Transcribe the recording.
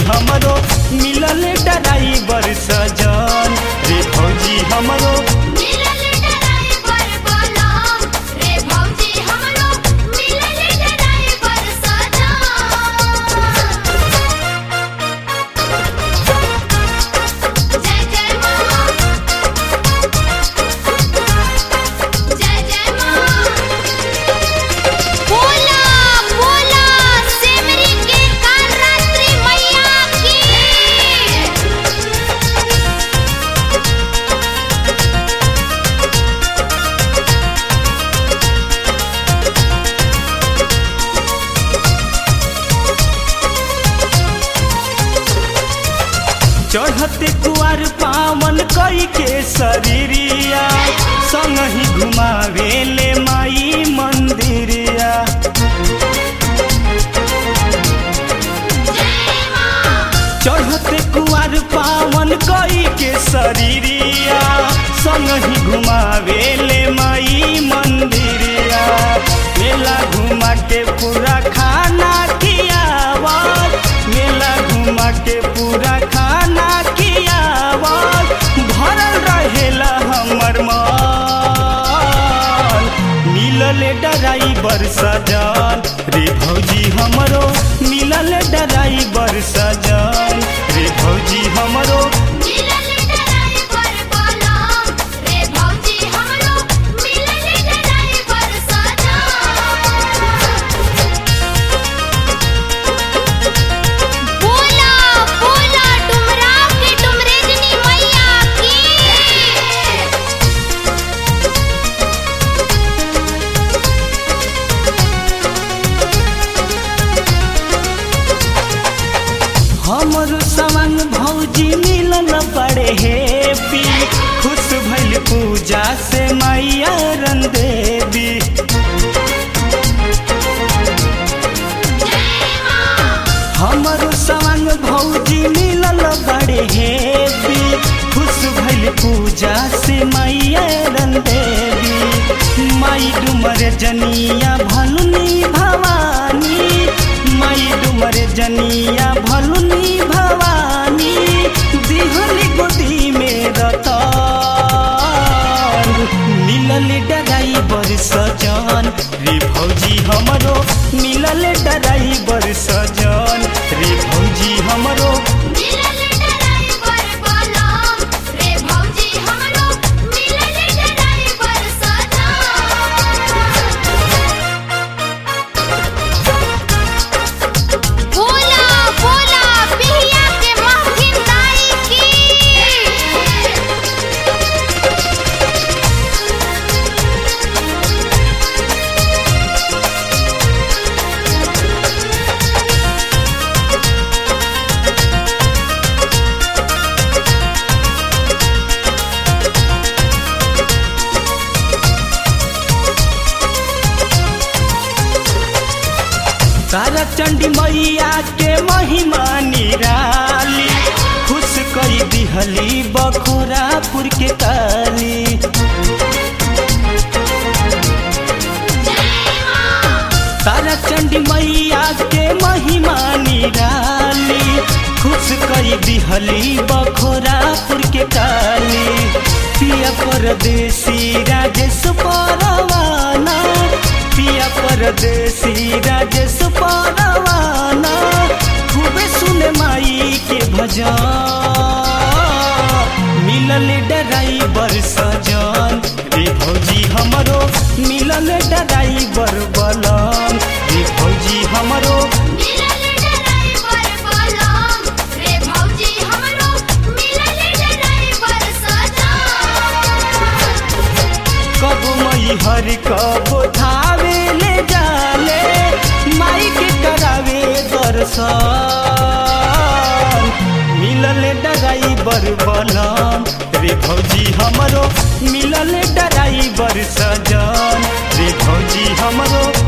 हमरो मिलल ड्राइवर सजन रे भौजी हमरो मिलल ड्राइवर बलम रे भौजी हमरो मिलल ड्राइवर सजन। जय जय मां जय जय मां बोला बोला सेमरी के कालरात्रि मैया की। चढ़ते कुआर पावन कई के शरीरिया संगही घुमावेले माई मंदिरिया चढ़ते कुआर पावन कई के शरीरिया संगही घुमावेले माई मंदिरिया मेला घुमा के पूरा खाना खियावत मेला घुमा के पूरा खाना खियावत भरल रहेला हमर मन मिलल ड्राइवर सजन रे भौजी हमरो मिलल ड्राइवर सजन रे भौजी हमरो मिलल ड्राइवर बलम रे भौजी हमरो मिलल ड्राइवर सजन। बोला बोला डुमराव के डुमरेजनी मैया की। हमर सवंग भौजी मिलन बड़े हेपी खुश भइल पूजा से मैया रन देवी हमर सवंग भौजी मिलन बड़े हेपी खुश भइल पूजा से मैया रन देवी माई डुमर जनिया भलुनी भवानी माई डुमर जनिया भलुनी भवानी दिहली गोदी में रतन मिलल ड्राइवर सजन रे भौजी हमरो मिलल ड्राइवर सजन रे भौजी हमरो मिलल ड्राइवर बलम रे भौजी हमरो मिलल ड्राइवर सजन। बोला बोला बिहिया के महफिल दाई की। तारा चंडी मैया के महिमा निराली खुश कई दिहली बखोरापुर के काली तारा चंडी मैया के महिमा निराली खुश कई दिहली बखोरापुर के काली पिया परदेसी राजेश परवाना पिया परदेसी राजेश परवाना खूबे सुने माई के भजन मिलल ड्राइवर सजन रे भौजी हमरो मिलल ड्राइवर बलम रे भौजी हमरो मिलल ड्राइवर बलम रे भौजी हमरो मिलल ड्राइवर सजन। कब मई हर कब थावे ले जाले माई के करावे दर्शन मिलल ड्राइवर बलम रे भौजी हमरो मिलल ड्राइवर सजन रे भौजी हमरो